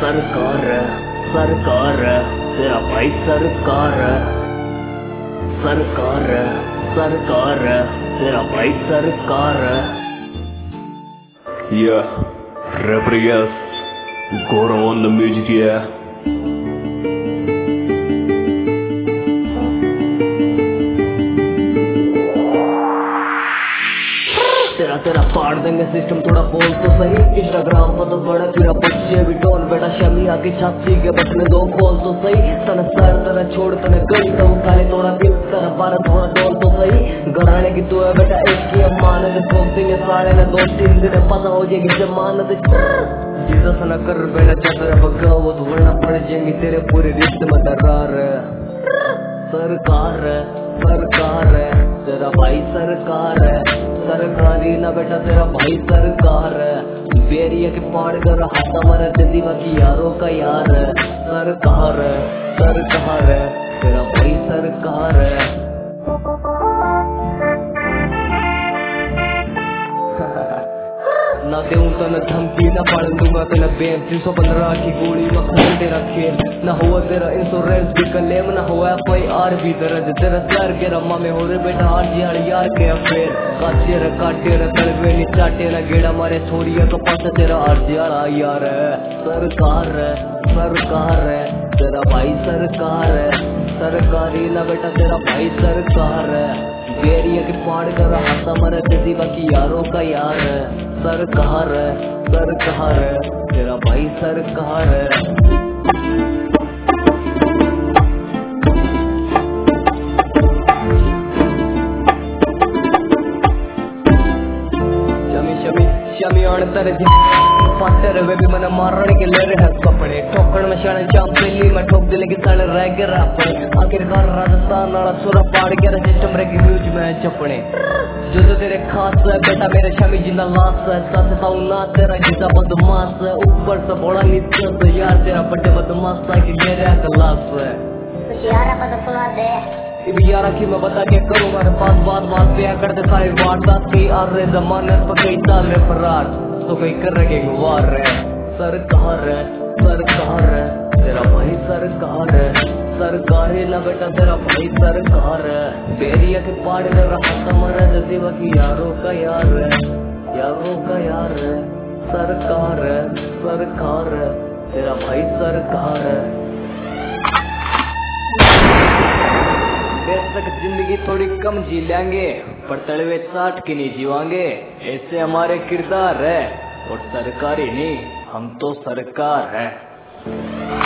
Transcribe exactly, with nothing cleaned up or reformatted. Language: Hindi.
सरकार सरकार तेरा भाई सरकार सरकार सरकार तेरा भाई सरकार। Yeah, rapper yes, Goro on the music yeah. तेरा तेरा फाड़ देंगे सिस्टम, थोड़ा बोल तो सही। इंस्टाग्राम पर तो बड़ा तेरा बच्चे भी टोन, बेटा शमी आके छाती के बचने दो बोल तो सही। तने सर तेरा छोड़ तने गई तो खाली थोड़ा दिल तेरा बारह थोड़ा डोल तो सही। घराने की तू है बेटा एक की अमानत, ठोक देंगे सारे ने दो तीन दिन पता हो जाएगी जमानत। जीसस न कर बेटा चतरा बगावत, वरना पड़ जाएंगी तेरे पूरे रिश्ते में दरार। सरकार सरकार तेरा भाई सरकार, सरकारी ना बेटा तेरा भाई सरकार। बेरिया के पाड़ कर हाथ हमारा दीवा की यारों का यार। सरकार सरकार तेरा भाई सरकार। ना देऊं तो न धमकी, न पाड़ दूंगा तेरा बेन। तीन सौ पंद्रह की गोली में खून तेरा खेल, न हुआ तेरा इंश्योरेंस भी क्लेम, न हुआ एफ आई आर भी दर्ज। तेरा सर के रम्मा में हो रे बेटा आर जी आर यार के अफेयर। काटे रे काटे रे तलवे नी चाटे न गेड़ा मारे छोरिया तो पास तेरा आर जी आर यार। सरकार सरकार तेरा भाई सरकार, सरकारी ना बेटा तेरा भाई सरकार। बेरिया के पाड़ कर हाथ हमारा दीवा की यारों का यार। सरकार सरकार तेरा भाई सरकार। शमी शमी शमी आने तेरे फाटर वे भी मन मारने के ले रहे हैं कपड़े। ठोकड़ में शान चाम पहली मैं ठोक दिले की साले रह के रापड़े। आखिरकार राजस्थान वाला सुरा पाड़ के सिस्टम रह की म्यूज में चपड़े। जो तो तेरे खास है बेटा मेरे शमी जिंदा लाश है, साथ साथ ना तेरा जिंदा बदमाश है। ऊपर से बड़ा नीचे तो यार तेरा बड़े बदमाश था कि मेरे क्लास है। यारा पता सुना दे यारा की मैं बता के करूँगा पास बात बात पे करते सारे वारदात की आ रहे जमानत पर कई साल में फरार तो कई कर रहे वार है। सरकार सरकार तेरा भाई सरकार, सरकारी ना बेटा तेरा भाई सरकार। बेरिया के पाड़ कर रहा हमारा दीवा की यारों का यार, यारों का यार। सरकार सरकार तेरा भाई सरकार। बेशक जिंदगी थोड़ी कम जी लेंगे पर तड़वे चाट के नहीं जीवांगे, ऐसे हमारे किरदार है। और सरकारी नहीं हम तो सरकार है।